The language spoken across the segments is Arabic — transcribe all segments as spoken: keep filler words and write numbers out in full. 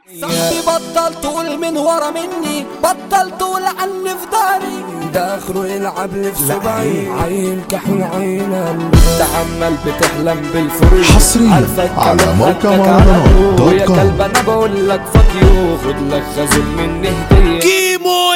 صاحبي بطل تقول من ورا مني، بطل تقول عني في داري، ده اخره يلعب لي في صبعي، عين كحول عينا انت عمال بتحلم بالفريق حصريا على موقع مهرجانات دوت ويا كلب انا بقول لك فاكيو، خد لك خازن مني هديه كيمو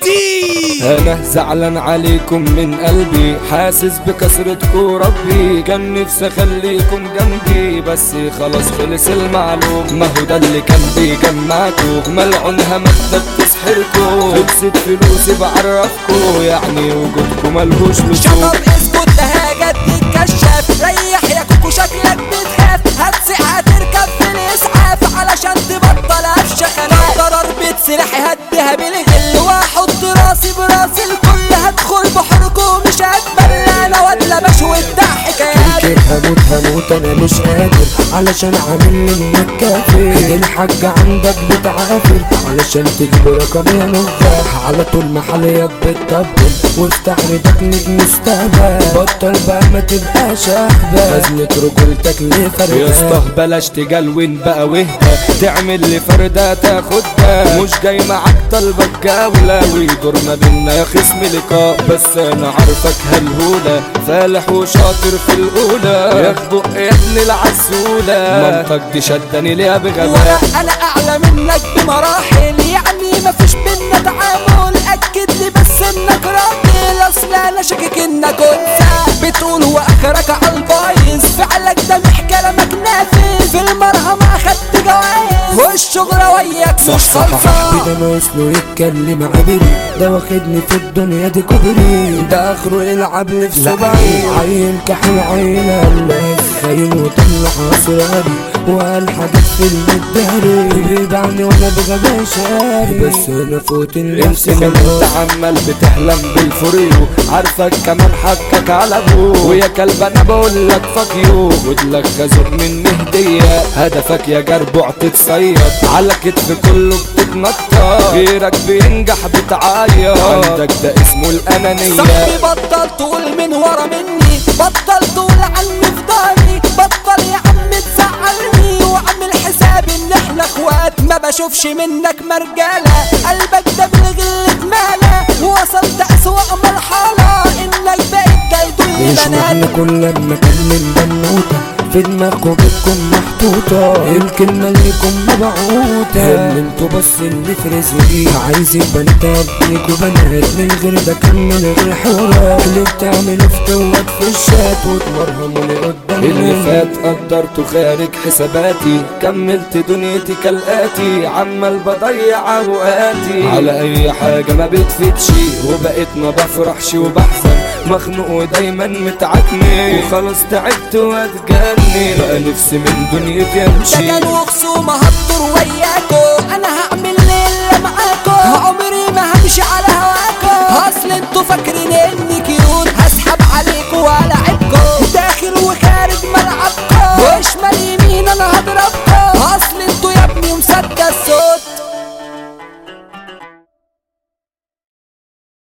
الدين. انا زعلان عليكم من قلبي، حاسس بكسرتكم ربي، كان نفسي اخليكم جنبي بس خلاص خلص المعلوم، ما هو ده اللي كان بيجمعكم، ملعون همك بتسحركم، خلصت فلوسي بعرفكم، يعني وجودكم ملهوش لزوم. شطر اسكت ده هاجت تتكشف، ريح يا كوكو شكلك بتخاف، هتسق هتركب في الاسعاف علشان تبطل افشخ. انا ضربة سلاحي هديها بالغل، واحط راسي براس الكل، هدخل بحركم مش هتبلى انا ولا بشوي الضحكات. يمكن هموت هموت انا مش قادر علشان عامل منك كافر، الحاج عندك بتعافر علشان تجيب رقم يا نجاح، على طول محليات بتطبل وافتح ريدك نجم مستقبل، بطل بقى ما تبقاش اهبل، ازمة رجولتك ليه فرقة يا اسطى بلاش تجلون بقى واهدى، تعمل لي فردة تاخدها، مش جاي معاك طلبك جولة ويدور ما بينا يا خصم لقاء، بس انا عارفك هالهولة فالح وشاطر في الاولى، ياخدوا يا ابن العسولة، منطق دي شدني ليها بغباء، انا اعلى منك بمراحل، يعني مفيش بينا تعامل، اكد لي بس انك راجل، اصل انا شاكك انك انثى، بتقول واخرك عالبايظ، فعلك ده مح كلامك نافذ، في المرهم اخدت جوايز، والشغل وياك مش صلصة. ده ناقص له يتكلم عبري، ده واخدني في الدنيا دي كبري، ده اخره يلعب لي في صبعي، عين كحول عينا الناس خاين وطلع اسراري، وقال حاجات في المداري، بيبعني وانا بغباء شاري، بس انا فوت النفس انت عمال بتحلم بالفريو، عارفك كمان حكك على ابوه، ويا كلب انا بقول لك فاكيو، خد لك خازوق مني هديه، هدفك يا جربوع تتصيد على كتف كله بتتنطط، غيرك بينجح بتعيط، عندك ده اسمه الانانيه. صاحبي بطل تقول من ورا مني، بطل تقول عني في داري، بطل يا عم تزعلني، واعمل حسابي ان احنا اخوات، ما بشوفش منك مرجاله، قلبك ده بالغل اتمالى، ووصلت اسوأ مرحله انك بقيت جايدول مش معنى بنات. كل لما كلم بنوته في دماغكم بتكون محطوطة، الكلمة اللي يكون مبعوتة اللي انتوا بس اللي في رزقي، عايزين بنات اديكوا بنات من غير ده كان من غير حوارات، اللي بتعملوا فتوات في الشات وتمرهموا لي قدام اللي فات قدرته خارج حساباتي، كملت دنيتي كالآتي، عمال بضيع اوقاتي على اي حاجة ما بتفيدش، وبقيت ما بفرحش وبحزن، مخنوق ودايما متعكني، وخلاص تعبت واتجنن، بقى نفسي من دنيتي امشي. ده كانوا خصومة هتدور وياكو، انا هعمل ليلة معاكو، عمري ما همشي على هواكو، اصل انتوا فاكرين اني كيوت، هسحب عليكو والعبكو، داخل وخارج ملعبكو، وش